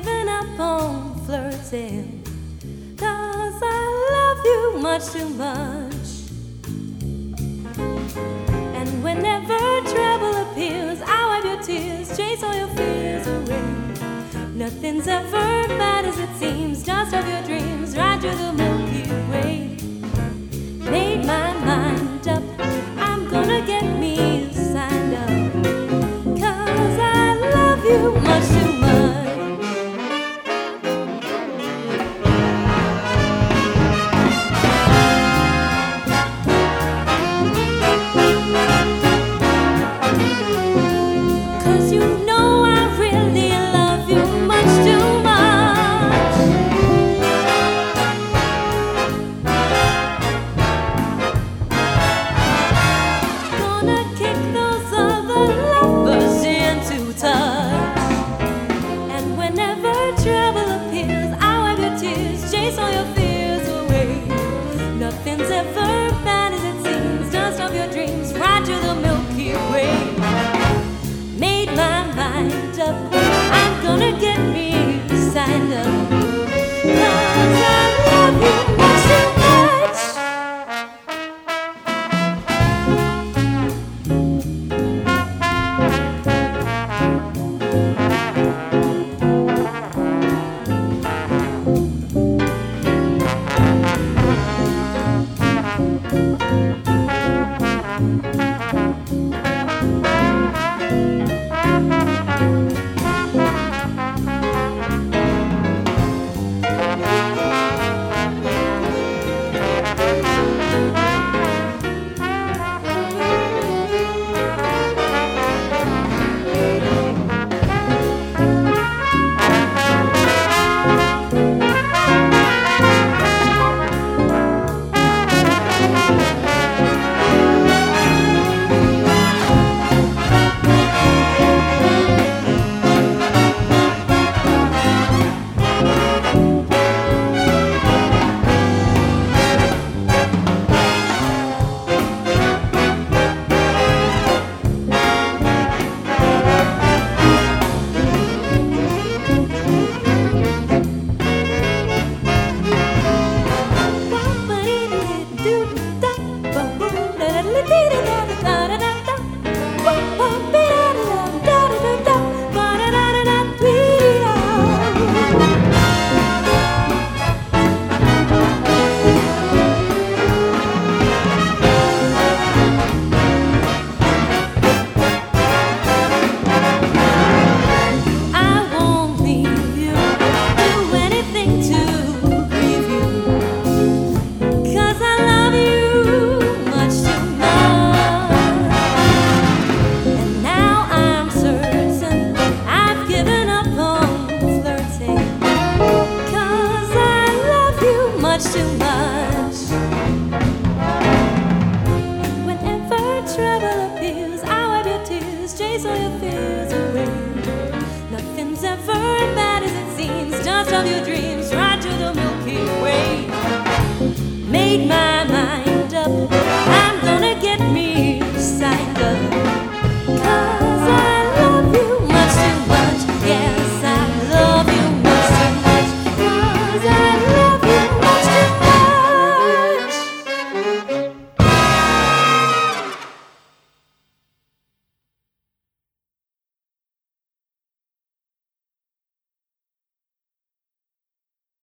given up on flirting, 'cause I love you much too much. And whenever trouble appears, I'll wipe your tears, chase all your fears away. Nothing's ever bad as it seems, just of your dreams, ride through the Milky Way. Made my mind up, I'm gonna get me signed up, 'cause I love you much too much. Nothing's ever bad as it seems, just of your dreams, ride to the Milky Way. Made my mind up, I'm gonna get me signed up, 'cause I love you much too much. Too much. Whenever trouble appears, I'll wipe your tears, chase all your fears away. Nothing's ever bad as it seems, just of your dreams, ride to the Milky Way. Made my